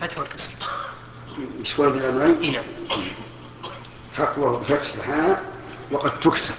بالفتح والكسر. مشكور بالأمرين. نعم. حقه بفتح الحاء وقد تكسر.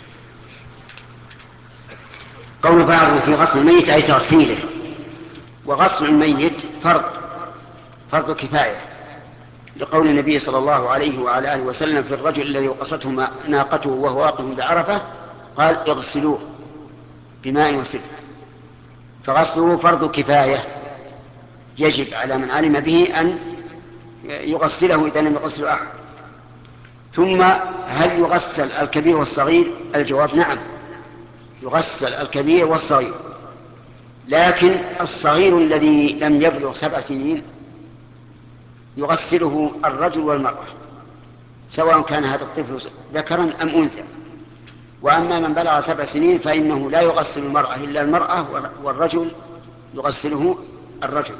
قول بعضهم في غسل الميت أي تغسيله، وغسل الميت فرض كفاية، لقول النبي صلى الله عليه وعلى آله وسلم في الرجل الذي وقصته ناقته وهو واقف بعرفة قال اغسلوه بماء وسدر، فغسله فرض كفاية، يجب على من علم به أن يغسله إذا لم يغسله أحد. ثم هل يغسل الكبير والصغير؟ الجواب نعم، يغسل الكبير والصغير، لكن الصغير الذي لم يبلغ 7 سنين يغسله الرجل والمرأة، سواء كان هذا الطفل ذكرا أم أنثى. وأما من بلغ 7 سنين فإنه لا يغسل المرأة إلا المرأة، والرجل يغسله الرجل.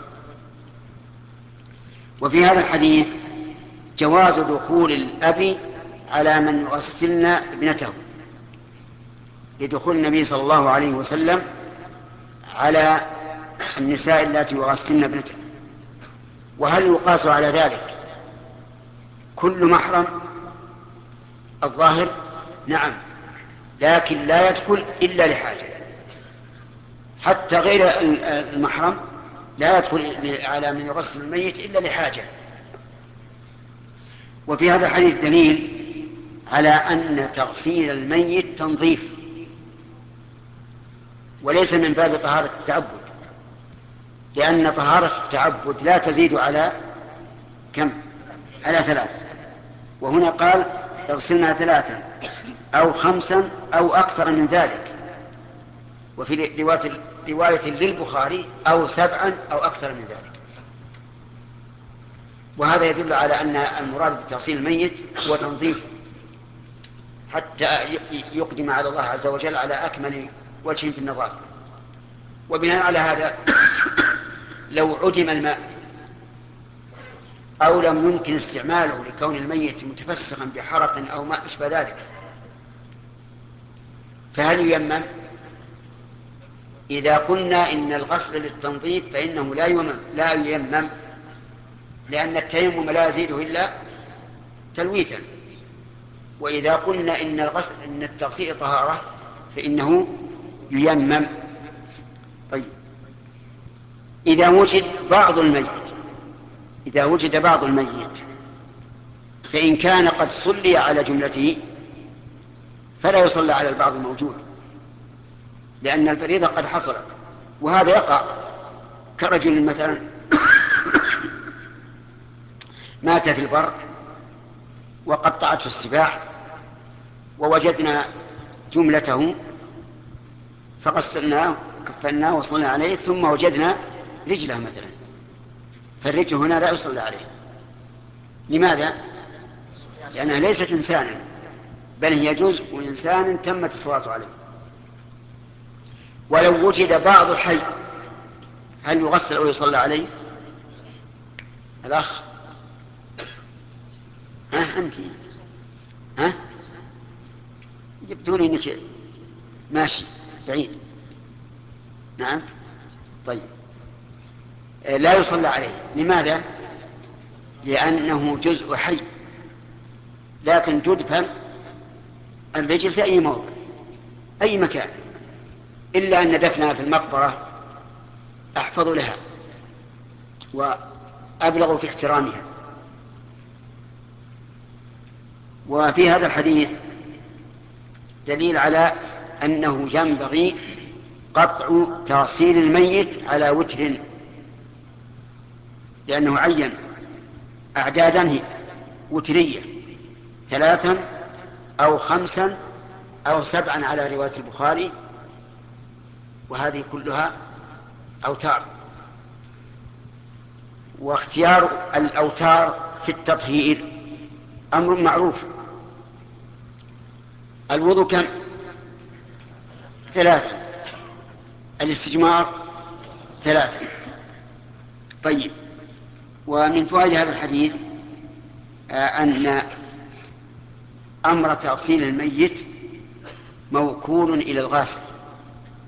وفي هذا الحديث جواز دخول الأب على من يغسلن ابنته، لدخول النبي صلى الله عليه وسلم على النساء التي يغسلن ابنته. وهل يقاس على ذلك كل محرم؟ الظاهر نعم، لكن لا يدخل إلا لحاجة، حتى غير المحرم لا يدخل على من يغسل الميت إلا لحاجة. وفي هذا الحديث دليل على أن تغسيل الميت تنظيف، وليس من باب طهارة التعبد، لأن طهارة التعبد لا تزيد على كم؟ على 3، وهنا قال اغسلنا 3 أو 5 أو أكثر من ذلك، وفي رواية للبخاري أو 7 أو أكثر من ذلك. وهذا يدل على أن المراد بتغسيل الميت هو تنظيف، حتى يقدم على الله عز وجل على أكمل وجه في النظافة. وبناء على هذا لو عدم الماء أو لم يمكن استعماله لكون الميت متفسخا بحرق أو ما أشبه ذلك، فهل ييمم؟ إذا قلنا إن الغسل للتنظيف فإنه لا ييمم، لأن التيمم لا يزيده إلا تلويثا. وإذا قلنا إن التغسيل طهارة فإنه ييمم. طيب، إذا وجد بعض الميت فإن كان قد صلي على جملته فلا يصلى على البعض الموجود، لأن الفريضة قد حصلت. وهذا يقع كرجل مثلا مات في البر وقطعته السباع ووجدنا جملته فغسلناه كفناه وصلنا عليه، ثم وجدنا رجله مثلا، فالرجل هنا لا يصلى عليه. لماذا؟ لأنها ليست إنسانا، بل هي جزء إنسان تمت الصلاة عليه. ولو وجد بعض حي هل يغسل أو يصلى عليه؟ الأخ أنت يبدوني أنك ماشي بعيد. نعم. طيب، لا يصلى عليه. لماذا؟ لأنه جزء حي، لكن تدفن الرجل في أي موضع أي مكان، إلا أن دفنها في المقبرة أحفظ لها وأبلغ في احترامها. وفي هذا الحديث دليل على أنه ينبغي قطع تغسيل الميت على وتر، لأنه عين أعدادا وترية 3 أو 5 أو 7 على رواية البخاري، وهذه كلها أوتار. واختيار الأوتار في التطهير أمر معروف. الوضوء كم؟ 3، الاستجمار 3. طيب، ومن فوائد هذا الحديث أن أمر تغسيل الميت موكول إلى الغاسل،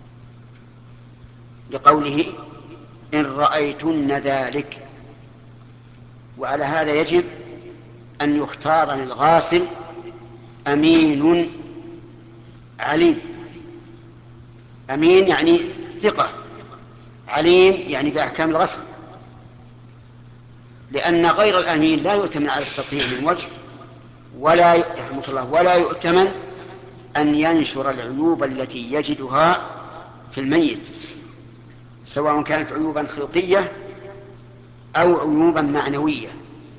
لقوله إن رأيتن ذلك، وعلى هذا يجب أن يختار للغاسل أمين عليم. أمين يعني ثقة، عليم يعني بأحكام الغسل، لأن غير الأمين لا يؤتمن على التطهير من وجه، ولا يرحمك الله ولا يؤتمن أن ينشر العيوب التي يجدها في الميت، سواء كانت عيوبا خلقية أو عيوبا معنوية.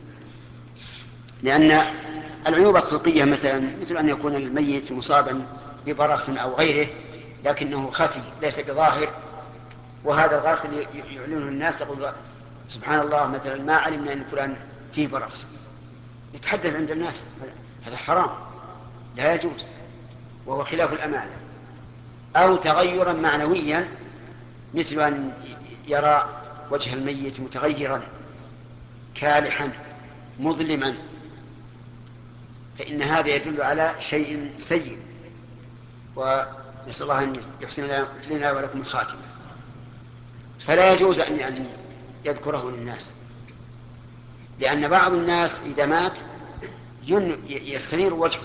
لأن العيوب الخلقية مثل أن يكون الميت مصابا ببرص أو غيره لكنه خفي ليس بظاهر، وهذا الغاسل يعلنه الناس، يقول سبحان الله مثلا ما علمنا أن فلان فيه برص، يتحدث عند الناس، هذا حرام لا يجوز وهو خلاف الأمانة. أو تغيرا معنويا مثل أن يرى وجه الميت متغيرا كالحا مظلما، فإن هذا يدل على شيء سيء، ونسأل الله أن يحسن لنا ولكم الخاتمة. فلا يجوز أن يذكره للناس، لأن بعض الناس إذا مات يستنير وجهه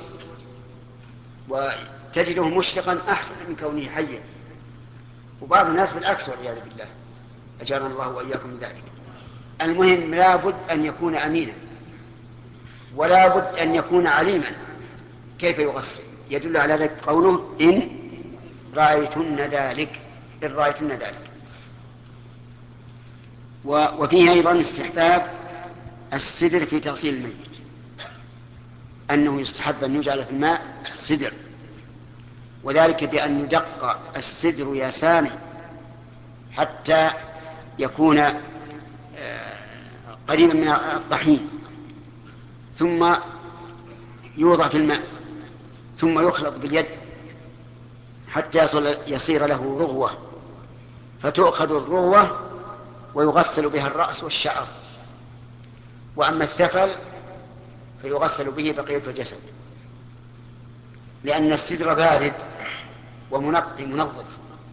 وتجده مشرقا أحسن من كونه حيا، وبعض الناس بالعكس والعياذ بالله، أجارنا الله وإياكم من ذلك. المهم لا بد أن يكون أمينا، ولا بد أن يكون عليما كيف يغسل. يدل على ذلك قوله إن رأيتن ذلك، إن رأيتن ذلك. وفيه أيضا استحباب السدر في تغسيل الميت، أنه يستحب أن يجعل في الماء السدر، وذلك بأن يدق السدر يا سامي حتى يكون قريبا من الطحين، ثم يوضع في الماء، ثم يخلط باليد حتى يصير له رغوة، فتؤخذ الرغوة ويغسل بها الرأس والشعر، وأما الثفل فيغسل به بقية الجسد، لأن السدر بارد ومنقي منظف.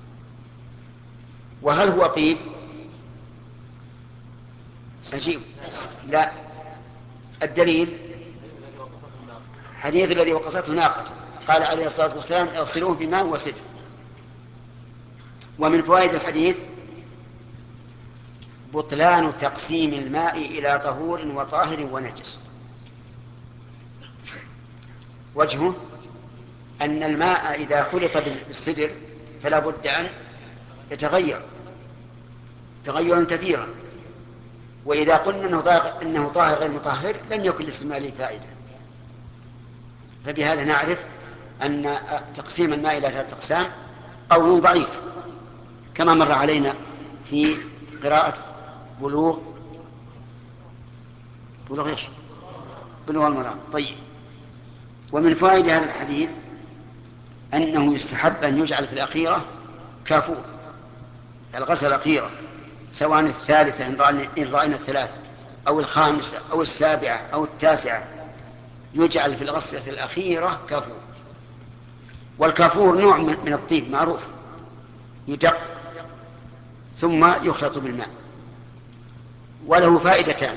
وهل هو طيب؟ سجيب لا. الدليل حديث الذي وقصته ناقته، قال عليه الصلاة والسلام اغسلوه بماء وسدر. ومن فوائد الحديث بطلان تقسيم الماء إلى طهور وطاهر ونجس. وجهه أن الماء إذا خلط بالسدر فلا بد أن يتغير تغيرا كثيرا، وإذا قلنا إنه طاهر غير مطهر لم يكن لاستعماله فائدة. فبهذا نعرف أن تقسيم الماء إلى 3 أقسام قول ضعيف، كما مر علينا في قراءة بلوغ إيش؟ بلوغ المرام. طيب. ومن فوائد هذا الحديث أنه يستحب أن يجعل في الأخيرة كافور، الغسل الأخيرة، سواء الثالثة إن رأينا الثلاثة أو الخامسة أو السابعة أو التاسعة، يجعل في الغسلة الأخيرة كافور. والكافور نوع من الطيب معروف، يدق ثم يخلط بالماء، وله فائدتان.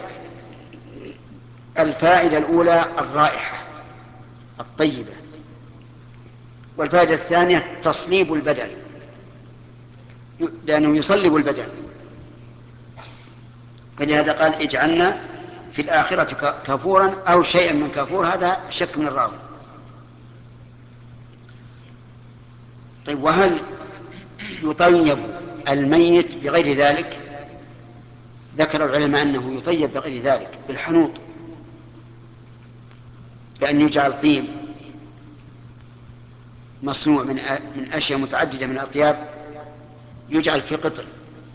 الفائدة الأولى الرائحة الطيبة، والفائدة الثانية تصليب البدن، لأنه يصلب البدن، فلهذا قال اجعلنا في الآخرة كافورا أو شيئا من كافور، هذا شك من الراوي. طيب، وهل يطيب الميت بغير ذلك؟ ذكر العلماء أنه يطيب بغير ذلك بالحنوط، بأن يجعل طيب مصنوع من أشياء متعددة من الأطياب، يجعل في قطر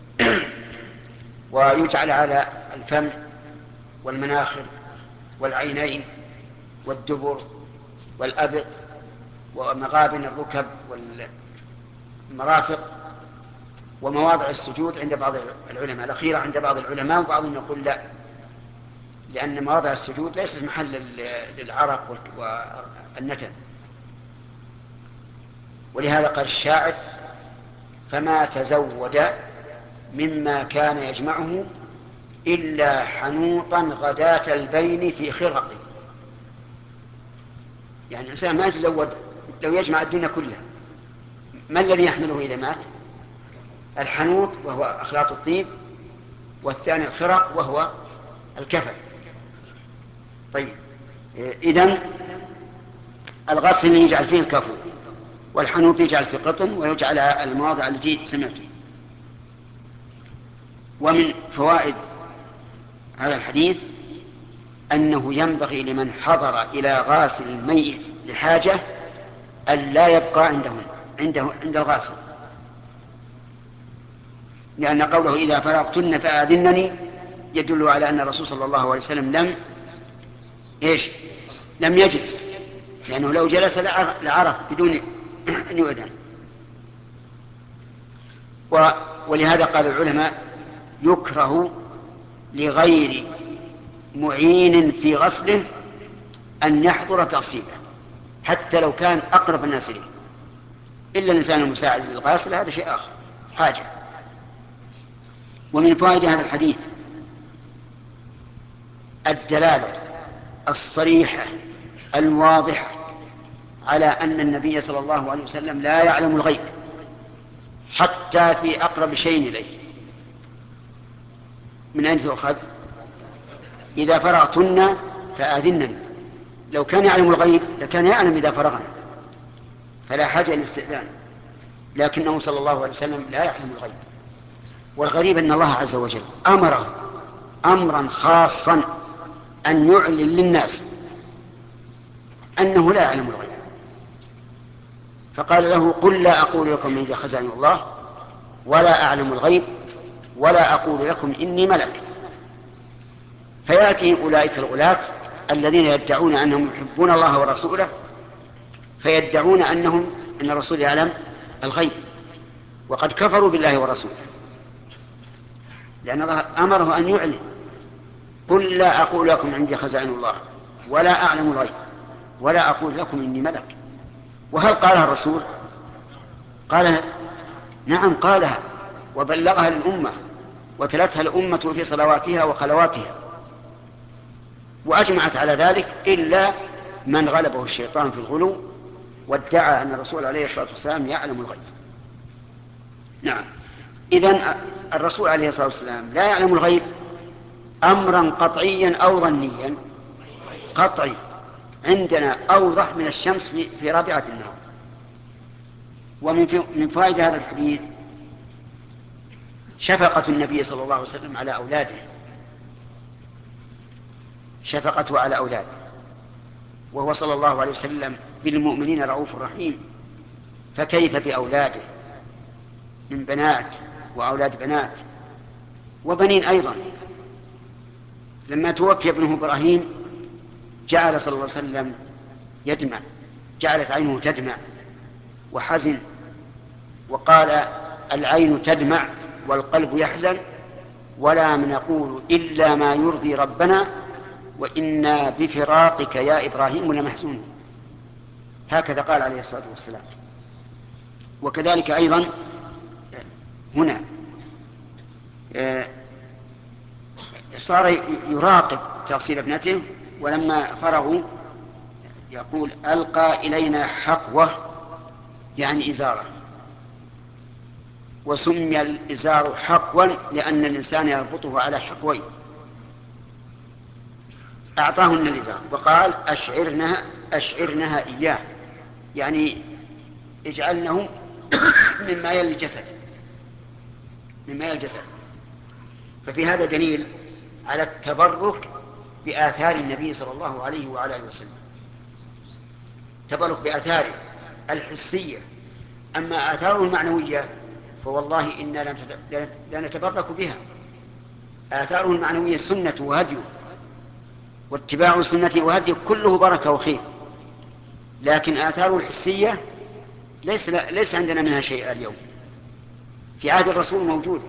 ويجعل على الفم والمناخر والعينين والدبر والأبط ومغابن الركب والمرافق ومواضع السجود عند بعض العلماء، الأخيرة عند بعض العلماء، وبعضهم يقول لا، لأن مواضع السجود ليست محل للعرق والنتن. ولهذا قال الشاعر فما تزود مما كان يجمعه إلا حنوطا غداة البين في خرقه. يعني الإنسان ما يتزود لو يجمع الدنيا كلها، ما الذي يحمله إذا مات؟ الحنوط وهو أخلاط الطيب، والثاني الخرق وهو الكفن. طيب، إذن الغسل يجعل فيه الكفن، والحنوط يجعل في قطن، ويجعل المواضع التي سمعت. ومن فوائد هذا الحديث أنه ينبغي لمن حضر إلى غاسل الميت لحاجة أن لا يبقى عند الغاسل، لأن قوله إذا فرغتن فآذنني يدل على أن الرسول صلى الله عليه وسلم لم يجلس، لأنه لو جلس لعرف بدون أن يؤذن. ولهذا قال العلماء يكره لغير معين في غسله أن يحضر تغسيله حتى لو كان أقرب الناس إليه، إلا الإنسان المساعد للغاسل هذا شيء آخر، حاجة. ومن فوائد هذا الحديث الدلالة الصريحة الواضحة على أن النبي صلى الله عليه وسلم لا يعلم الغيب حتى في أقرب شيء إليه. من أين تؤخذ؟ إذا فرغتن فآذنني. لو كان يعلم الغيب لكان يعلم إذا فرغنا، فلا حاجة للاستئذان، لكنه صلى الله عليه وسلم لا يعلم الغيب. والغريب أن الله عز وجل أمره أمرا خاصا أن يعلن للناس أنه لا يعلم الغيب، فقال له قل لا أقول لكم عندي خزائن الله ولا أعلم الغيب ولا أقول لكم إني ملك. فيأتي أولئك الغلاة الذين يدعون أنهم يحبون الله ورسوله، فيدعون أن الرسول يعلم الغيب، وقد كفروا بالله ورسوله، لأن الله أمره أن يعلن قل لا أقول لكم عندي خزائن الله ولا أعلم الغيب ولا أقول لكم إني ملك. وهل قالها الرسول؟ قالها، نعم قالها وبلغها للأمة وتلتها الأمة في صلواتها وخلواتها، وأجمعت على ذلك إلا من غلبه الشيطان في الغلو وادعى أن الرسول عليه الصلاة والسلام يعلم الغيب. نعم، إذن الرسول عليه الصلاة والسلام لا يعلم الغيب أمرا قطعيا أو ظنيا؟ قطعي، عندنا أوضح من الشمس في رابعة النهار. ومن فوائد هذا الحديث شفقة النبي صلى الله عليه وسلم على أولاده، شفقته على أولاده، وهو صلى الله عليه وسلم بالمؤمنين رؤوف رحيم، فكيف بأولاده من بنات وأولاد بنات وبنين أيضا. لما توفي ابنه إبراهيم جعل صلى الله عليه وسلم يدمع، جعلت عينه تدمع وحزن، وقال العين تدمع والقلب يحزن ولا نقول إلا ما يرضي ربنا وإنا بفراقك يا إبراهيم لمحزون. هكذا قال عليه الصلاة والسلام. وكذلك أيضا هنا صار يراقب تغسيل ابنته، ولما فرغوا يقول ألقى إلينا حقوة، يعني إزارة، وسمي الإزار حقوا لأن الإنسان يربطه على حقوين. أعطاهن الإزار وقال أشعرنها إياه، يعني اجعلنه مما يلي الجسد. ففي هذا دليل على التبرك بآثار النبي صلى الله عليه وعلى آله وسلم، تبرك بآثاره الحسية. أما آثاره المعنوية فوالله إنا لا نتبرك بها. آثاره المعنوية سنة وهديه، واتباع سنته وهديه كله بركة وخير، لكن آثاره الحسية ليس عندنا منها شيء اليوم. في عهد الرسول موجود،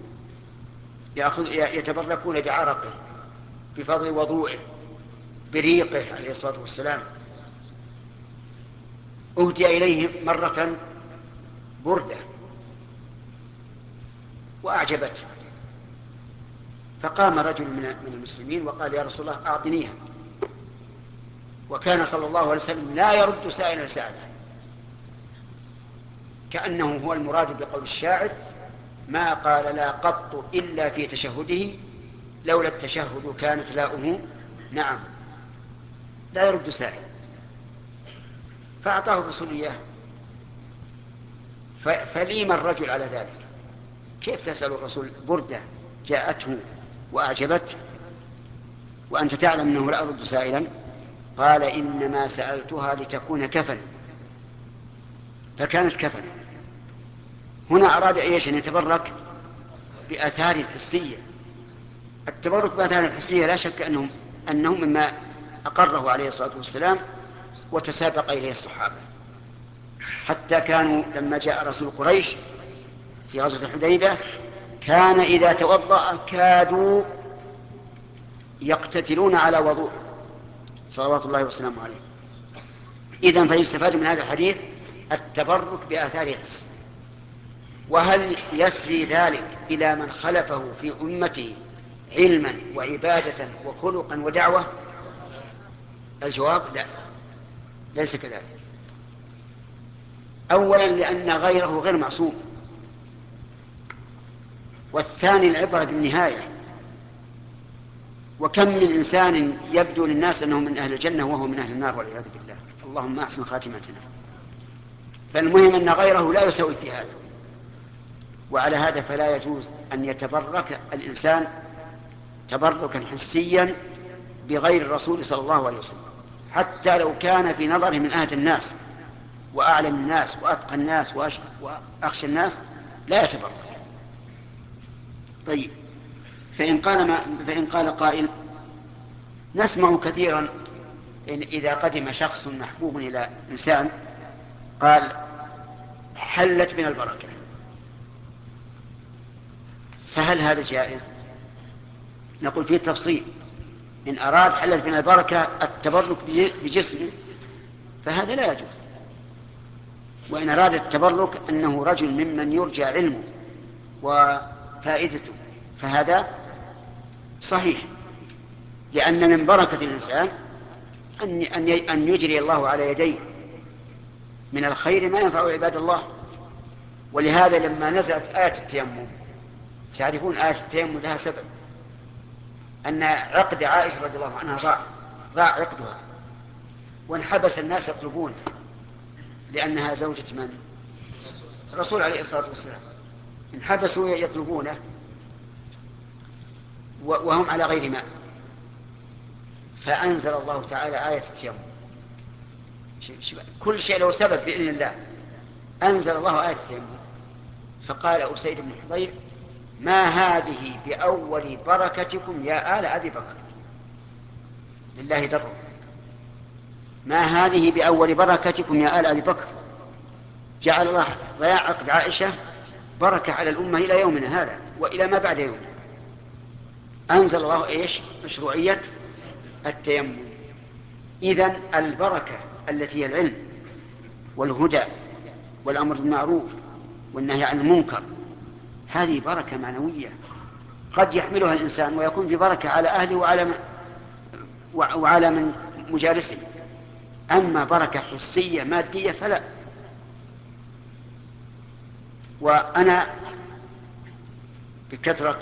يتبركون بعرقه، بفضل وضوئه، بريقه عليه الصلاة والسلام. أهدي إليه مرة بردة وأعجبته، فقام رجل من المسلمين وقال: يا رسول الله أعطنيها. وكان صلى الله عليه وسلم لا يرد سائلا سأله، كأنه هو المراد بقول الشاعر: ما قال لا قط إلا في تشهده، لولا التشهد كانت لاؤه نعم. لا يرد سائل، فأعطاه الرسول إياه. فليم الرجل على ذلك. كيف تسأل الرسول بردة جاءته وأعجبته وأنت تعلم أنه لا يرد سائلا؟ قال: إنما سألتها لتكون كفنا. فكانت كفنا. هنا أراد إيش؟ أن يتبرك بآثار الحسية. التبرك بآثار الحسية لا شك أنه مما أقره عليه الصلاة والسلام وتسابق إليه الصحابة، حتى كانوا لما جاء رسول قريش في غزوة الحديبية كان إذا توضأ كادوا يقتتلون على وضوء صلوات الله وسلامه عليه. إذن فيستفاد من هذا الحديث التبرك بآثار الحسية. وهل يسري ذلك إلى من خلفه في أمته علما وعبادة وخلقا ودعوة؟ الجواب: لا، ليس كذلك. أولا لأن غيره غير معصوم، والثاني العبرة بالنهاية. وكم من إنسان يبدو للناس أنه من أهل الجنة وهو من أهل النار والعياذ بالله، اللهم أحسن خاتمتنا. فالمهم أن غيره لا يسوي في هذا. وعلى هذا فلا يجوز أن يتبرك الإنسان تبركا حسيا بغير الرسول صلى الله عليه وسلم، حتى لو كان في نظره من أهل الناس وأعلم الناس وأتقى الناس وأخشى الناس، لا يتبرك. طيب، فإن قال قائل: نسمع كثيرا إن إذا قدم شخص محبوب إلى إنسان قال: حلت من البركة، فهل هذا جائز؟ نقول فيه تفصيل. إن أراد حلت من البركة التبرك بجسمه فهذا لا يجوز. وإن أراد التبرك أنه رجل ممن يرجى علمه وفائدته فهذا صحيح، لأن من بركة الإنسان أن يجري الله على يديه من الخير ما ينفع عباد الله. ولهذا لما نزلت آية التيمم، تعرفون آية التيمم لها سبب، أن عقد عائشة رضي الله عنها ضاع عقدها، وانحبس الناس يطلبونه، لأنها زوجة من؟ الرسول عليه الصلاة والسلام. انحبسوا يطلبونه وهم على غير ماء، فأنزل الله تعالى آية التيمم. كل شيء له سبب بإذن الله. أنزل الله آية التيمم، فقال أسيد بن حضير: ما هذه بأول بركتكم يا آل أبي بكر. لله در. ما هذه بأول بركتكم يا آل أبي بكر. جعل الله ضياع عقد عائشة بركة على الأمة إلى يومنا هذا وإلى ما بعد يومنا. أنزل الله إيش؟ مشروعية التيمم. إذن البركة التي هي العلم والهدى والأمر بالمعروف والنهي عن المنكر، هذه بركة معنوية قد يحملها الإنسان ويكون في بركة على أهله وعلى من مجالسه. أما بركة حسية مادية فلا. وأنا بكثرة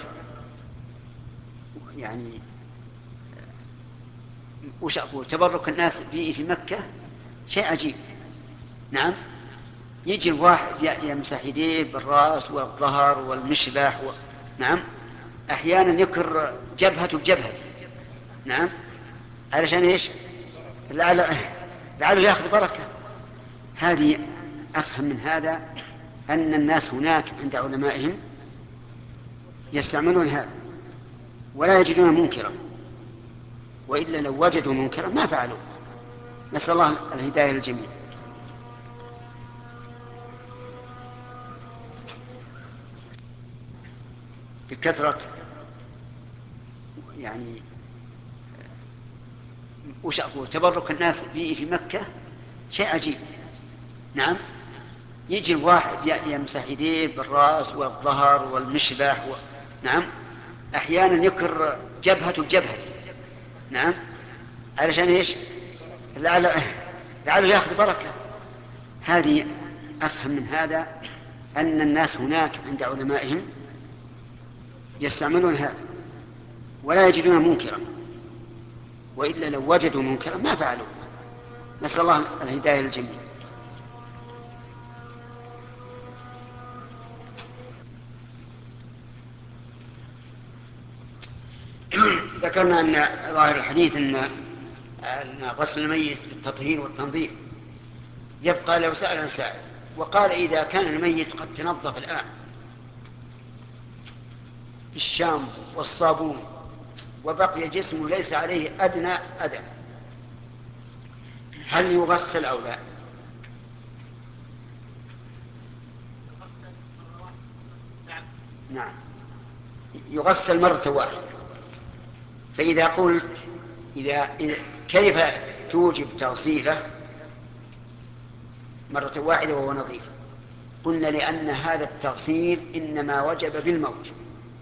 وش أقول، تبرك الناس في مكة شيء عجيب. نعم، يجي الواحد يمسح يديه بالرأس والظهر والمشلح نعم، أحيانا يكر جبهته بجبهته. نعم، علشان إيش؟ لعله يأخذ بركة. هذه أفهم من هذا أن الناس هناك عند علمائهم يستعملون هذا ولا يجدون منكرا، وإلا لو وجدوا منكرا ما فعلوا. نسأل الله الهداية للجميع. بكثرة وش أقول، تبرك الناس في مكة شيء عجيب. نعم، يجي الواحد يمسح يديه بالرأس والظهر والمشلح نعم، أحيانا يكر جبهته بجبهته. نعم، علشان إيش؟ لعله يأخذ بركة. هذه أفهم من هذا أن الناس هناك عند علمائهم يستعملون هذا ولا يجدون منكرا، وإلا لو وجدوا منكرا ما فعلوا. نسأل الله الهداية للجميع. ذكرنا أن ظاهر الحديث أن غسل الميت للتطهير والتنظيف. يبقى لو سأل سائل وقال إذا كان الميت قد تنظف الآن بالشامبو والصابون وبقي جسمه ليس عليه أدنى أذى، هل يغسل أو لا؟ نعم، يغسل مرة واحدة. فإذا قلت كيف توجب تغسيله مرة واحدة وهو نظيف؟ قلنا لأن هذا التغسيل إنما وجب بالموت،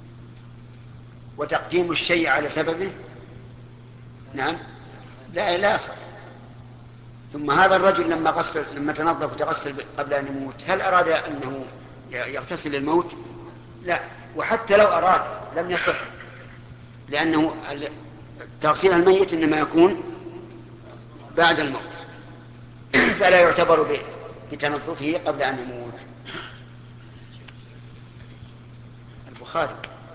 وتقديم الشيء على سببه نعم لا يصح. ثم هذا الرجل لما تنظف وتغسل قبل أن يموت هل أراد أنه يغتسل الموت؟ لا، وحتى لو أراد لم يصح، لأنه تغسيل الميت إنما يكون بعد الموت فلا يعتبر بتنظفه قبل أن يموت. البخاري.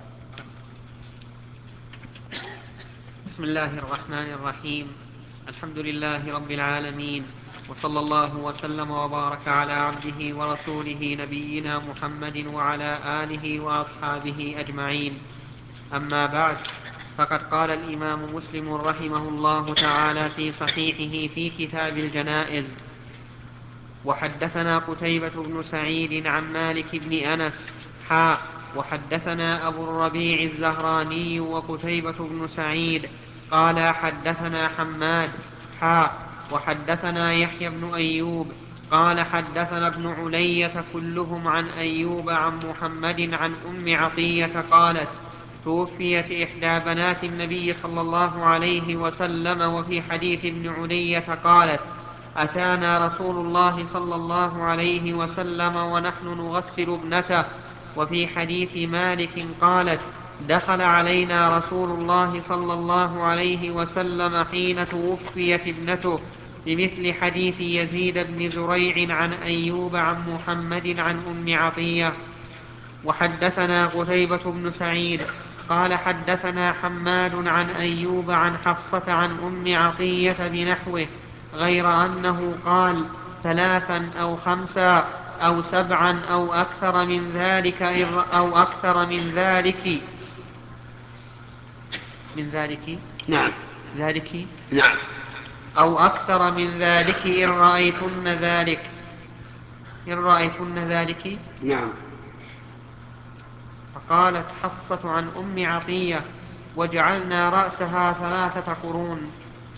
بسم الله الرحمن الرحيم. الحمد لله رب العالمين، وصلى الله وسلم وبارك على عبده ورسوله نبينا محمد وعلى آله وأصحابه أجمعين. أما بعد، فقد قال الإمام مسلم رحمه الله تعالى في صحيحه في كتاب الجنائز: وحدثنا قتيبة بن سعيد عن مالك بن أنس وحدثنا أبو الربيع الزهراني وقتيبة بن سعيد قال حدثنا حماد وحدثنا يحيى بن أيوب قال حدثنا ابن علية كلهم عن أيوب عن محمد عن أم عطية قالت: توفيت إحدى بنات النبي صلى الله عليه وسلم. وفي حديث ابن علية قالت: أتانا رسول الله صلى الله عليه وسلم ونحن نغسل ابنته. وفي حديث مالك قالت: دخل علينا رسول الله صلى الله عليه وسلم حين توفيت ابنته، بمثل حديث يزيد بن زريع عن أيوب عن محمد عن أم عطية. وحدثنا قتيبة بن سعيد قال حدثنا حماد عن أيوب عن حفصة عن أم عطية بنحوه، غير أنه قال: 3 أو 5 أو 7 أو أكثر من ذلك نعم ذلك نعم أو أكثر من ذلك إن رأيتن ذلك. نعم. فقالت حفصة عن أم عطية: وجعلنا رأسها 3 قرون.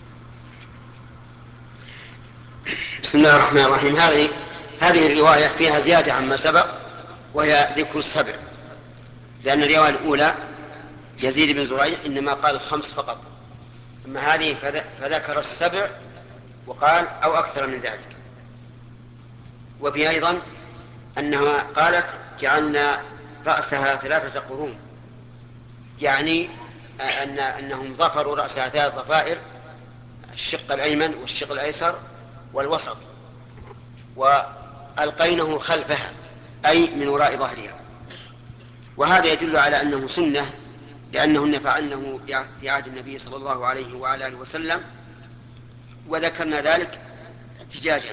بسم الله الرحمن الرحيم. هذه الرواية فيها زيادة عما سبق، وهي ذكر السبع، لأن الرواية الأولى يزيد بن زريع إنما قال 5 فقط، أما هذه فذكر السبع وقال أو أكثر من ذلك. وفي أيضا أنها قالت: جعلنا رأسها 3 قرون، يعني أنهم ضفروا رأسها 3 ضفائر، الشق الأيمن والشق الأيسر والوسط، وألقينه خلفها أي من وراء ظهرها. وهذا يدل على أنه سنة، لأنهن فعلنه في عهد النبي صلى الله عليه وعلى آله وسلم، وذكرنا ذلك احتجاجا.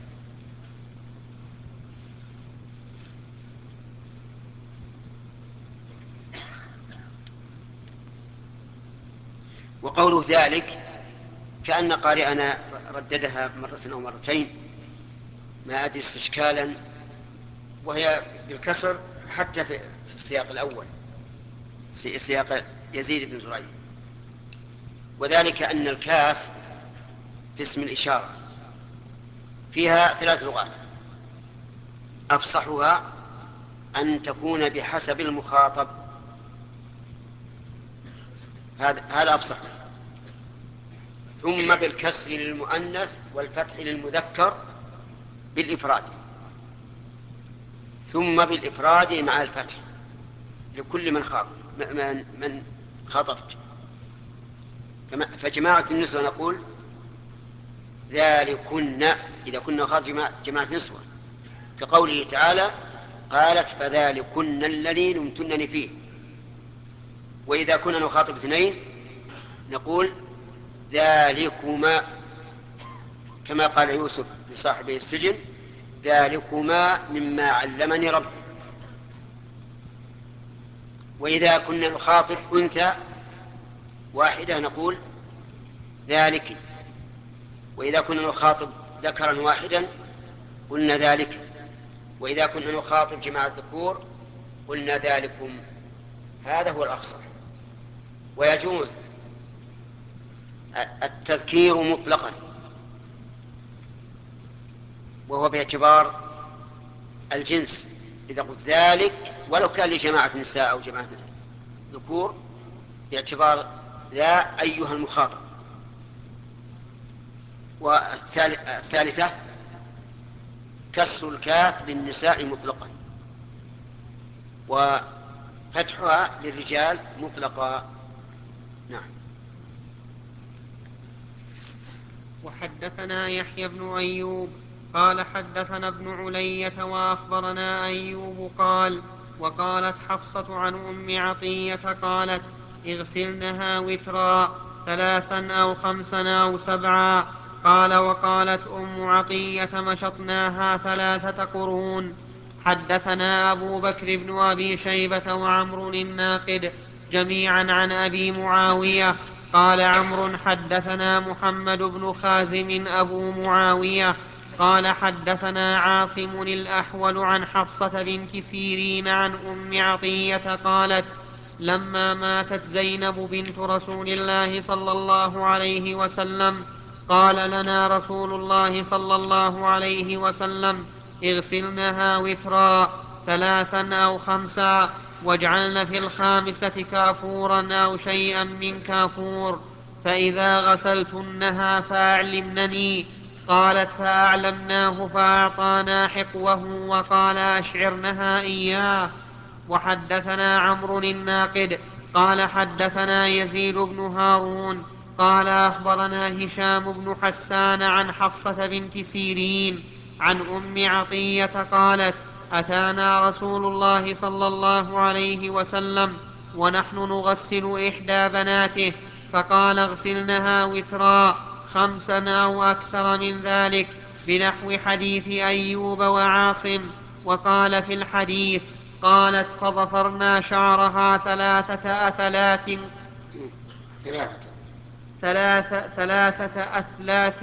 وقوله ذلك كأن قارئنا رددها مرة أو مرتين، ما أدري استشكالا، وهي بالكسر حتى في السياق الأول، سياق يزيد بن زريع. وذلك أن الكاف في اسم الإشارة فيها 3 لغات، أفصحها أن تكون بحسب المخاطب، هذا أبصح. ثم بالكسر للمؤنث والفتح للمذكر بالإفراد، ثم بالإفراد مع الفتح لكل من خطبت. فجماعة النسوة نقول ذلكن إذا كنا خاطب جماعة نسوة، كقوله تعالى قالت فذلكن الذي لمتنني فيه. وإذا كنا نخاطب اثنين نقول ذلكما، كما قال يوسف لصاحبه السجن ذلكما مما علمني ربي. وإذا كنا نخاطب أنثى واحدة نقول ذلك. وإذا كنا نخاطب ذكرا واحدا قلنا ذلك. وإذا كنا نخاطب جماعة الذكور قلنا ذلكم. هذا هو الأفصح. ويجوز التذكير مطلقا، وهو باعتبار الجنس. إذا قلت ذلك ولو كان لجماعة نساء أو جماعة ذكور باعتبار ذا أيها المخاطب. والثالثة كسر الكاف للنساء مطلقا وفتحها للرجال مطلقا. نعم. وحدثنا يحيى بن أيوب قال حدثنا ابن علية وأخبرنا أيوب قال وقالت حفصة عن أم عطية قالت اغسلنها وترا 3 أو 5 أو 7. قال وقالت أم عطية مشطناها 3 قرون. حدثنا أبو بكر بن أبي شيبة وعمر الناقد جميعا عن أبي معاوية قال عمرو حدثنا محمد بن خازم أبو معاوية قال حدثنا عاصم الأحول عن حفصة بنت سيرين عن أم عطية قالت لما ماتت زينب بنت رسول الله صلى الله عليه وسلم قال لنا رسول الله صلى الله عليه وسلم اغسلنها وترا 3 أو 5 واجعلن في 5 كافورا أو شيئا من كافور، فإذا غسلتنها فأعلمنني. قالت فأعلمناه فأعطانا حقوه وقال أشعرنها إياه. وحدثنا عمرو الناقد قال حدثنا يزيد بن هارون قال أخبرنا هشام بن حسان عن حفصة بنت سيرين عن أم عطية قالت أتانا رسول الله صلى الله عليه وسلم ونحن نغسل إحدى بناته فقال اغسلنها وترا 5 أو أكثر من ذلك بنحو حديث أيوب وعاصم. وقال في الحديث قالت فضفرنا شعرها 3 أثلاث 3 أثلاث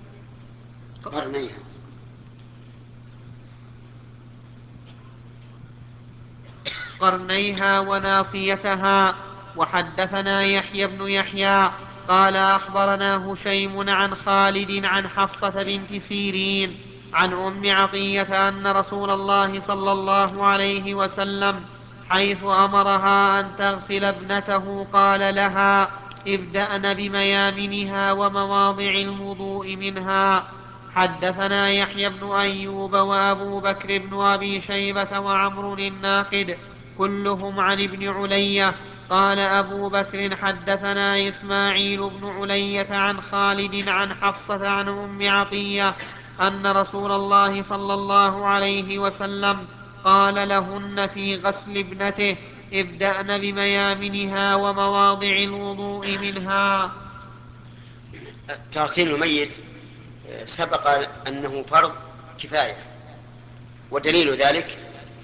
قرنيها وناصيتها. وحدثنا يحيى بن يحيى قال أخبرنا هشيم عن خالد عن حفصة بنت سيرين عن أم عطية أن رسول الله صلى الله عليه وسلم حيث أمرها أن تغسل ابنته قال لها ابدأن بميامنها ومواضع الوضوء منها. حدثنا يحيى بن أيوب وأبو بكر بن أبي شيبة وعمرو الناقد كلهم عن ابن علية. قال أبو بكر حدثنا إسماعيل بن علية عن خالد عن حفصة عن أم عطية أن رسول الله صلى الله عليه وسلم قال لهن في غسل ابنته ابدأن بميامنها ومواضع الوضوء منها. تغسيل الميت سبق أنه فرض كفاية، ودليل ذلك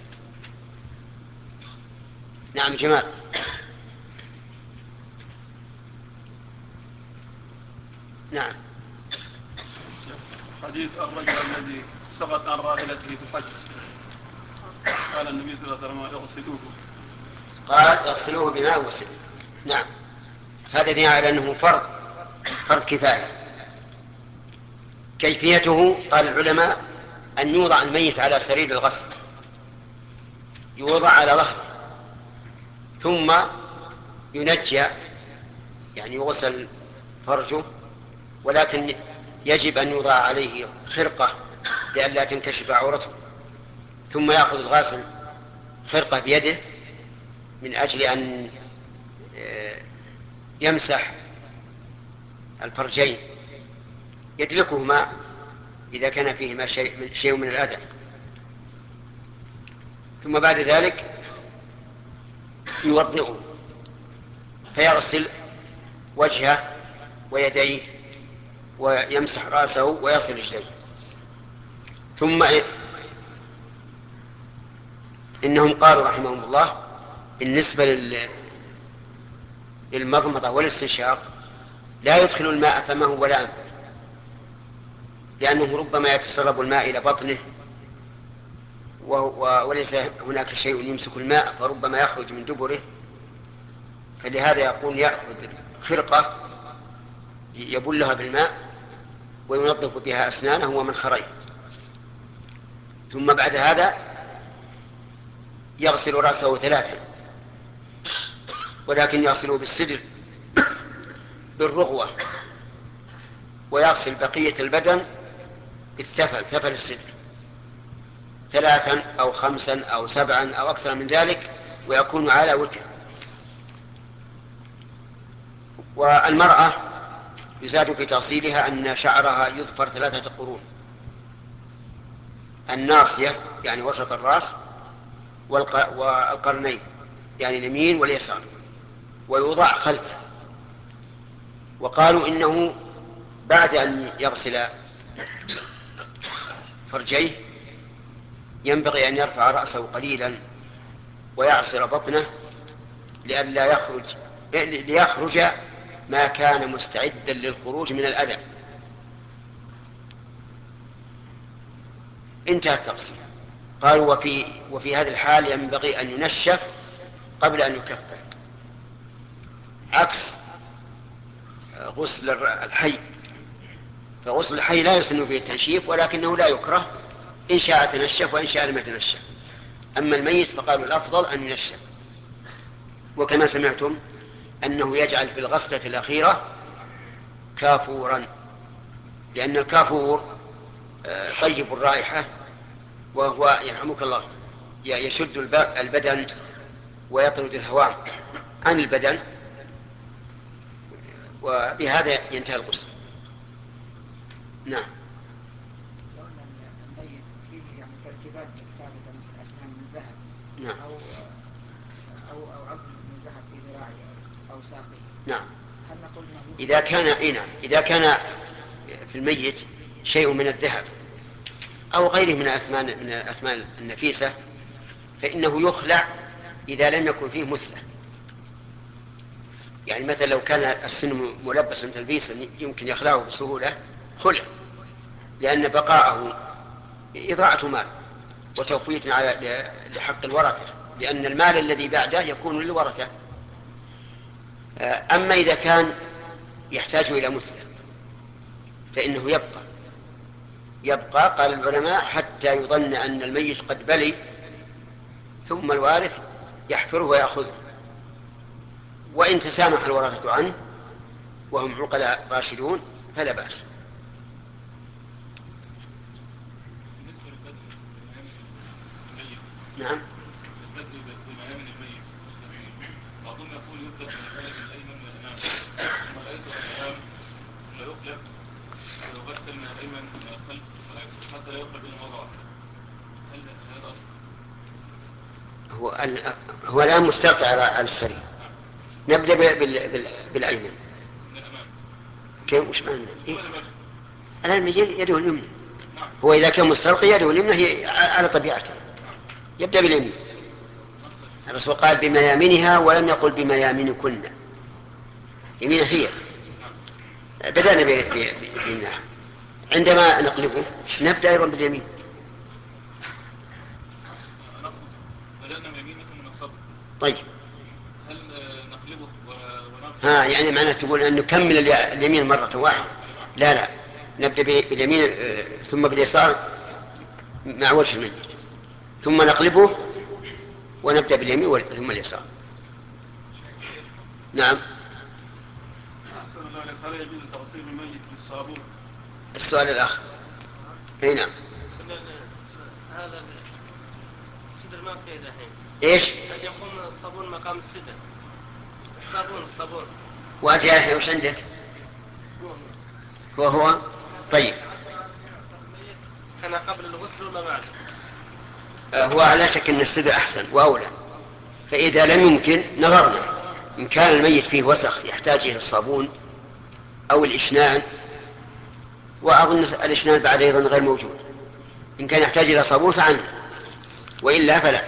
نعم جمال. نعم. حديث الرجل الذي سقط عن راحلته في الحج قال النبي صلى الله عليه وسلم اغسلوه، قال اغسلوه بماء وسدر. نعم، هذا دليل على أنه فرض كفاية. كيفيته قال العلماء أن يوضع الميت على سرير الغسل، يوضع على ظهره ثم ينجى يعني يغسل فرجه، ولكن يجب أن يوضع عليه خرقة لئلا تنكشف عورته، ثم يأخذ الغاسل خرقة بيده من أجل أن يمسح الفرجين، يدلكهما إذا كان فيهما شيء من الأذى. ثم بعد ذلك يوضئه فيغسل وجهه ويديه ويمسح رأسه ويصل رجليه. ثم إنهم قالوا رحمهم الله بالنسبة للمضمضة والاستنشاق لا يدخل الماء فمه ولا أنفه، لأنه ربما يتسرب الماء إلى بطنه وليس هناك شيء يمسك الماء، فربما يخرج من دبره، فلهذا يقول يأخذ خرقة يبلها بالماء وينظف بها أسنانه ومنخريه، ثم بعد هذا يغسل رأسه 3، ولكن يغسله بالسدر بالرغوة، ويغسل بقية البدن بالثفل، ثفل السدر 3 أو 5 أو 7 أو أكثر من ذلك، ويكون على وتر. والمرأة يزاد في تأصيلها أن شعرها يظفر 3 قرون: الناصية يعني وسط الرأس، والقرنين يعني اليمين واليسار، ويوضع خلفه. وقالوا إنه بعد أن يغسل فرجيه ينبغي أن يرفع رأسه قليلا ويعصر بطنه ليخرج ما كان مستعدا للخروج من الأذى. انتهى التقسيم. قالوا وفي هذه الحال ينبغي أن ينشف قبل أن يكفر، عكس غسل الحي، فغسل الحي لا يسن فيه التنشيف، ولكنه لا يكره إن شاء تنشف وإن شاء لم يتنشف. أما الميت فقالوا الأفضل أن ينشف. وكما سمعتم أنه يجعل في الغسلة الأخيرة كافورا، لأن الكافور طيب الرائحة، وهو يرحمك الله يشد البدن ويطرد الهوام عن البدن، وبهذا ينتهي الغسل. نعم. الميت فيه يعني تركيبات ثابتة مثل أسنان من ذهب، نعم. أو عظم من ذهب في ذراعه أو ساقه. نعم. هل نقول إنه إذا كان في الميت شيء من الذهب أو غيره من الأثمان النفيسة فإنه يخلع إذا لم يكن فيه مثلة. يعني مثلا لو كان السن ملبسا تلبيسا يمكن يخلعه بسهولة، خلع، لأن بقاءه إضاعة مال وتوفيت لحق الورثة، لأن المال الذي بعده يكون للورثة. أما إذا كان يحتاج إلى مثلة فإنه يبقى قال العلماء حتى يظن أن الميت قد بلي، ثم الوارث يحفره ويأخذه، وإن تسامح الورثة عنه وهم عقلاء راشدون فلا بأس. بالنسبة للبدء بميامن الميت. نعم. البدء بميامن الميت بعضهم يقول يبدأ من الجانب الأيمن من الأمام، ثم الأيسر من الأمام، ثم يقلب ويغسل من الأيمن من الخلف والأيسر حتى لا يقلب إلا مرة واحدة. هل هذا أصل؟ هو الآن مستلقي على السرير. نبدأ بالأيمن. من الأمام. كيف وش معنى؟ إيه؟ الآن يده اليمنى. هو إذا كان مستلقي يده اليمنى هي على طبيعته، يبدأ باليمين. الرسول قال بميامنها ولم يقل بميامنكن، يمينها هي. بدأنا بيمنها، عندما نقلبه نبدأ أيضا باليمين. بدأنا من اليمين مثل من الصدر. طيب. هل نقلبه ونغسل؟ يعني معناه تقول أن نكمل اليمين مرة واحدة؟ لا، نبدأ باليمين ثم باليسار مع وجه الميت، ثم نقلبه ونبدأ باليمين ثم اليسار. نعم. هل يجوز تغسيل الميت بالصابون؟ السؤال الآخر. أي نعم. هذا السدر ما فيه دحين. إيش؟ قد يكون الصابون مقام السدر. الصابون. وأنت يا يحيى وش عندك؟ هو طيب. كان قبل الغسل ولا بعد؟ هو على شك أن السدر أحسن وأولى، فإذا لم يمكن نظرنا إن كان الميت فيه وسخ يحتاج إلى الصابون أو الإشنان، وأظن الإشنان بعد أيضا غير موجود، إن كان يحتاج إلى صابون فعنه، وإلا فلا.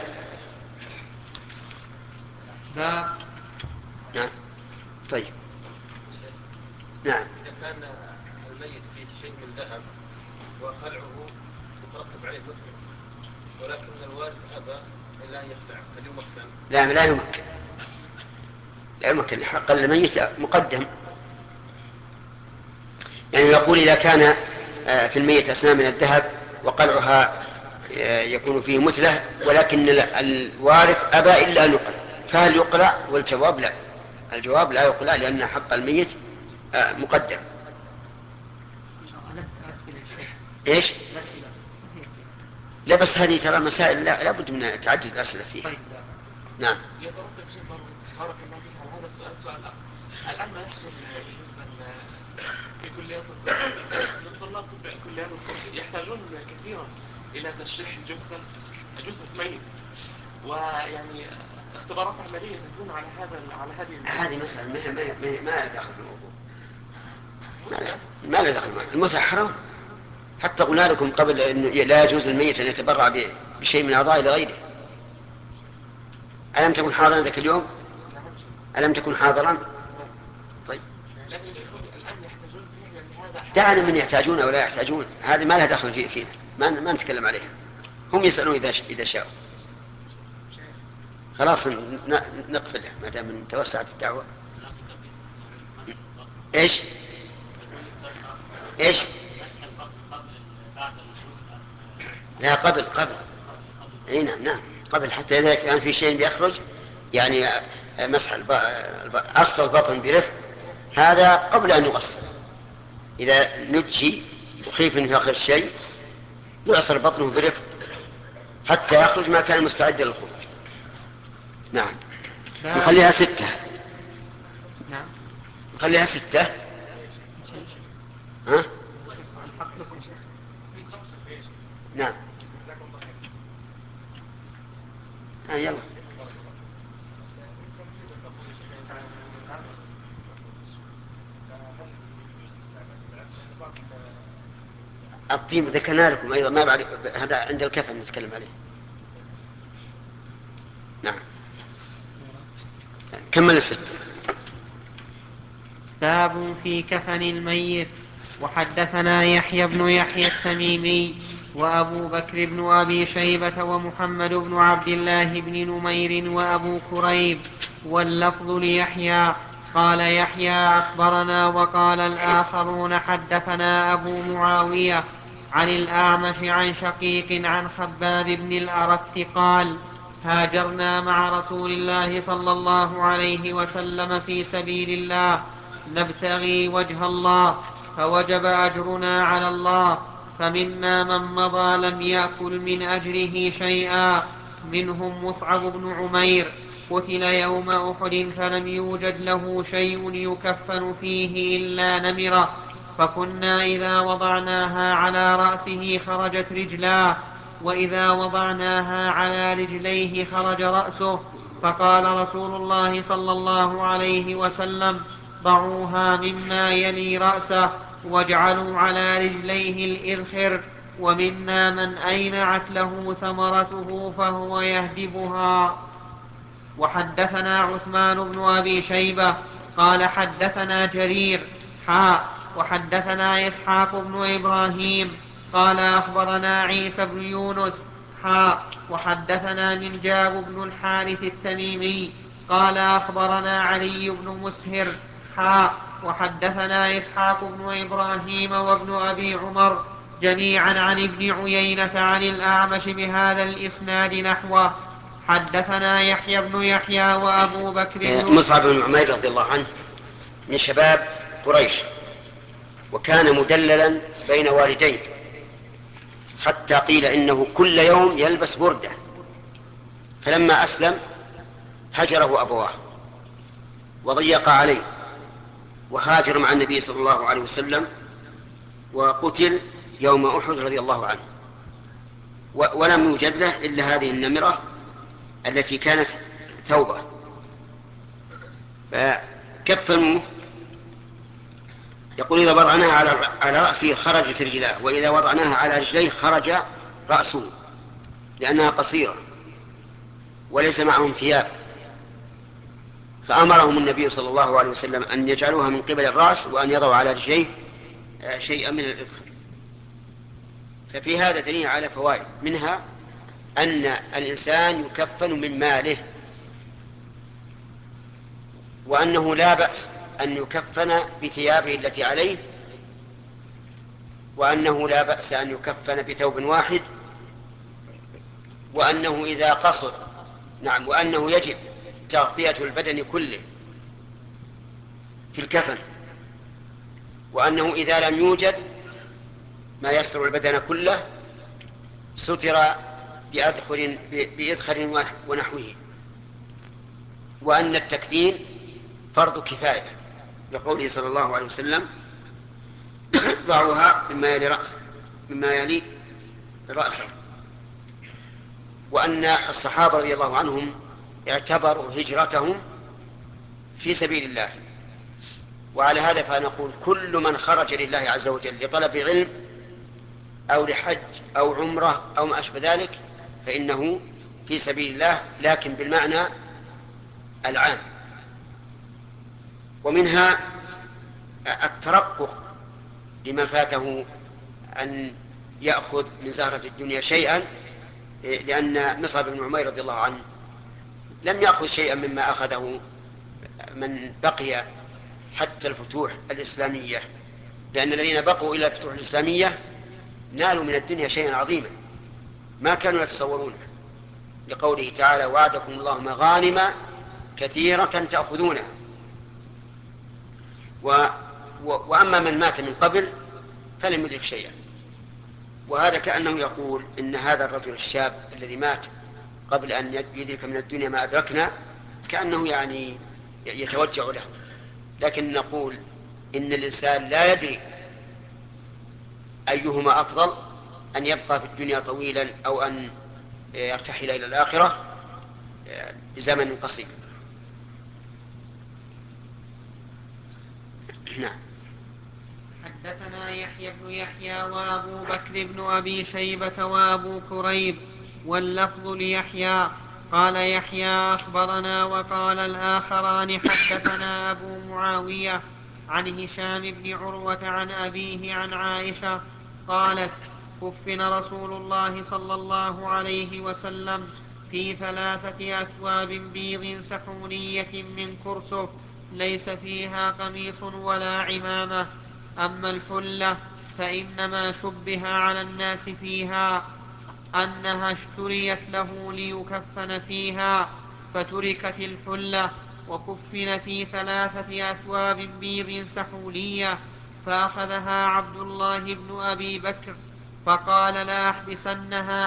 باب. نعم. طيب. نعم. إذا كان الميت فيه شيء من ذهب وخلعه يترتب عليه مثله، ولكن الوارث أبى إلا أن يخلعه، هل يمكن؟ لا يمكن. لا يمكن، حق الميت مقدم. يعني يقول إذا كان في الميت أسنان من الذهب وقلعها يكون فيه مثله، ولكن الوارث أبى إلا أن يقلع، فهل يقلع؟ والجواب لا، الجواب لا يقلع، لأن حق الميت مقدم. إيش؟ لا بس هذه ترى مسائل لا بد من تعدد الأسئلة فيها. نعم. يترتب شيء برضه بارك الله فيك على هذا السؤال. سؤال الآن ما يحصل بالنسبة في كليات الطب، طلاب كليات الطب يحتاجون كثيرا إلى تشريح جثة ميت، ويعني اختبارات عملية تكون على هذه هذه مسألة ما لها دخل في الموضوع، ما لها دخل. المتعة حرام، حتى قلنا لكم قبل أنه لا يجوز للميت أن يتبرع بشيء من أعضائه لغيره. ألم تكن حاضرا ذاك اليوم؟ ألم تكن حاضرا؟ طيب. لكن الآن يحتاجون فعلا لهذا. دعنا من يحتاجون أو لا يحتاجون، هذه ما لها دخل فينا، ما نتكلم عليها، هم يسألون إذا شاءوا. خلاص نقفله ما دام توسعت الدعوة. إيش؟ لا قبل. اي نعم قبل، حتى اذا كان في شيء بيخرج يعني مسح اصل البطن برفق، هذا قبل ان يغسل. اذا نجي وخيف ان يخرج شيء يعصر بطنه برفق حتى يخرج ما كان مستعدا للخروج. نعم. نخليها 6. نعم. نخليها 6. ها؟ نعم. يلا. الطين ذكرنا لكم أيضا، ما بعد هذا عند الكفن نتكلم عليه. نعم. كمل 6. باب في كفن الميت. وحدثنا يحيى بن يحيى التميمي وأبو بكر بن أبي شيبة ومحمد بن عبد الله بن نمير وأبو كريب، واللفظ ليحيى. قال يحيى أخبرنا، وقال الآخرون حدثنا أبو معاوية عن الأعمش عن شقيق عن خباب بن الأرت قال: هاجرنا مع رسول الله صلى الله عليه وسلم في سبيل الله نبتغي وجه الله، فوجب أجرنا على الله، فمنا من مضى لم يأكل من أجره شيئا، منهم مصعب بن عمير قتل يوم أحد فلم يوجد له شيء يكفن فيه إلا نمرة، فكنا إذا وضعناها على رأسه خرجت رجلاه، وإذا وضعناها على رجليه خرج رأسه، فقال رسول الله صلى الله عليه وسلم: ضعوها مما يلي رأسه واجعلوا على رجليه الإذخر، ومنا من أينعت له ثمرته فهو يهدبها. وحدثنا عثمان بن أبي شيبة قال حدثنا جرير وحدثنا إسحاق بن إبراهيم قال أخبرنا عيسى بن يونس وحدثنا منجاب بن الحارث التميمي قال أخبرنا علي بن مسهر وحدثنا إسحاق بن إبراهيم وابن أبي عمر جميعا عن ابن عيينة عن الأعمش بهذا الإسناد نحوه. حدثنا يحيى بن يحيى وأبو بكر مصعب بن عمير رضي الله عنه من شباب قريش، وكان مدللا بين والديه، حتى قيل إنه كل يوم يلبس بردة. فلما أسلم هجره أبواه وضيق عليه، وهاجر مع النبي صلى الله عليه وسلم، وقتل يوم أحد رضي الله عنه. ولم يوجد له إلا هذه النمرة التي كانت ثوبة، فكفنوه. يقول إذا وضعناها على رأسه خرجت رجلاه، وإذا وضعناها على رجليه خرج رأسه، لأنها قصيرة وليس معهم ثياب. فأمرهم النبي صلى الله عليه وسلم أن يجعلوها من قبل الرأس، وأن يضعوا على رجليه شيئا من الإذخر. ففي هذا دليل على فوائد، منها أن الإنسان يكفن من ماله، وأنه لا بأس أن يكفن بثيابه التي عليه، وأنه لا بأس أن يكفن بثوب واحد، وأنه إذا قصر وأنه يجب تغطية البدن كله في الكفن، وأنه إذا لم يوجد ما يستر البدن كله ستر بإذخر ونحوه، وأن التكفين فرض كفاية، لقوله صلى الله عليه وسلم ضعوها مما يلي رأسه. وأن الصحابة رضي الله عنهم اعتبروا هجرتهم في سبيل الله. وعلى هذا فنقول كل من خرج لله عز وجل لطلب علم أو لحج أو عمرة أو ما أشبه ذلك فإنه في سبيل الله، لكن بالمعنى العام. ومنها الترقق لمن فاته أن يأخذ من زهرة الدنيا شيئا، لأن مصعب بن عمير رضي الله عنه لم يأخذ شيئا مما أخذه من بقي حتى الفتوح الإسلامية، لأن الذين بقوا إلى الفتوح الإسلامية نالوا من الدنيا شيئا عظيما ما كانوا يتصورونه، لقوله تعالى وعدكم الله مغانم كثيرة تأخذونها. وأما من مات من قبل فلم يدرك شيئا. وهذا كأنه يقول إن هذا الرجل الشاب الذي مات قبل أن يدرك من الدنيا ما أدركنا كأنه يعني يتوجع له، لكن نقول إن الإنسان لا يدري أيهما أفضل، أن يبقى في الدنيا طويلا أو أن يرتحل إلى الآخرة بزمن قصير. نعم. حدثنا يحيى بن يحيى وأبو بكر بن أبي شيبة وأبو كريب واللفظ ليحيى قال يحيى أخبرنا، وقال الآخران حدثنا أبو معاوية عن هشام بن عروة عن أبيه عن عائشة قالت كفن رسول الله صلى الله عليه وسلم في 3 أثواب بيض سحونية من كرسف ليس فيها قميص ولا عمامة. أما الحلة فإنما شبه على الناس فيها أنها اشتريت له ليكفن فيها، فتركت الحلة وكفن في 3 أثواب بيض سحولية. فأخذها عبد الله بن أبي بكر فقال لا أحبسنها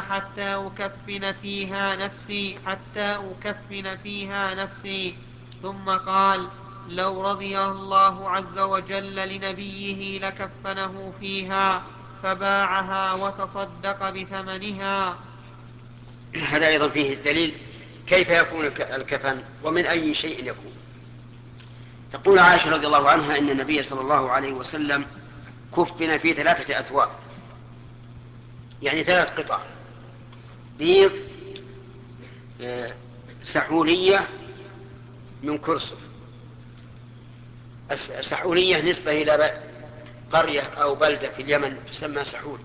حتى أكفن فيها نفسي. ثم قال لو رضي الله عز وجل لنبيه لكفنه فيها، فباعها وتصدق بثمنها. هذا أيضا فيه الدليل كيف يكون الكفن ومن أي شيء يكون. تقول عائشة رضي الله عنها إن النبي صلى الله عليه وسلم كفن في 3 أثواب، يعني 3 قطع بيض سحولية من كرسف. السحولية نسبة إلى قرية أو بلدة في اليمن تسمى سحول،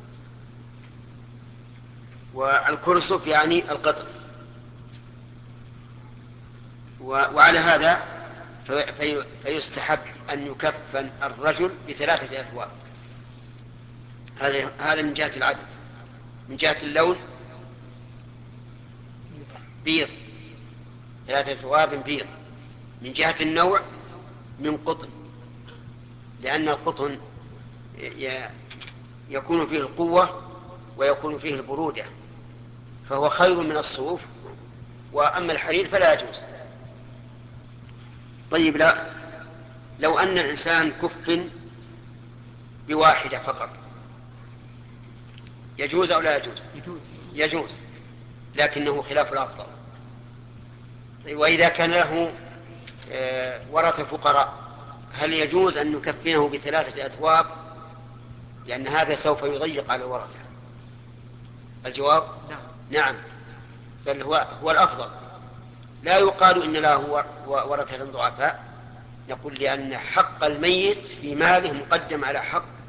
والكرسف يعني القطر. وعلى هذا فيستحب أن يكفن الرجل ب3 أثواب. هذا من جهة العدد. من جهة اللون بيض، 3 أثواب بيض. من جهة النوع من قطن، لأن القطن يكون فيه القوة ويكون فيه البرودة، فهو خير من الصوف. وأما الحرير فلا يجوز. طيب، لو أن الإنسان كفن بواحدة فقط يجوز أو لا يجوز؟ يجوز، لكنه خلاف الأفضل. طيب، وإذا كان له ورثة فقراء هل يجوز أن نكفنه بثلاثة أثواب، لأن هذا سوف يضيق على الورثة؟ الجواب نعم، بل هو الأفضل. لا يقال إن له ورثة ضعفاء، نقول لأن حق الميت في ماله مقدم على حق